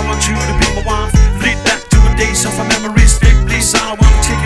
want you to be my wife. Lead back to a days of our memories, big please. I don't wanna take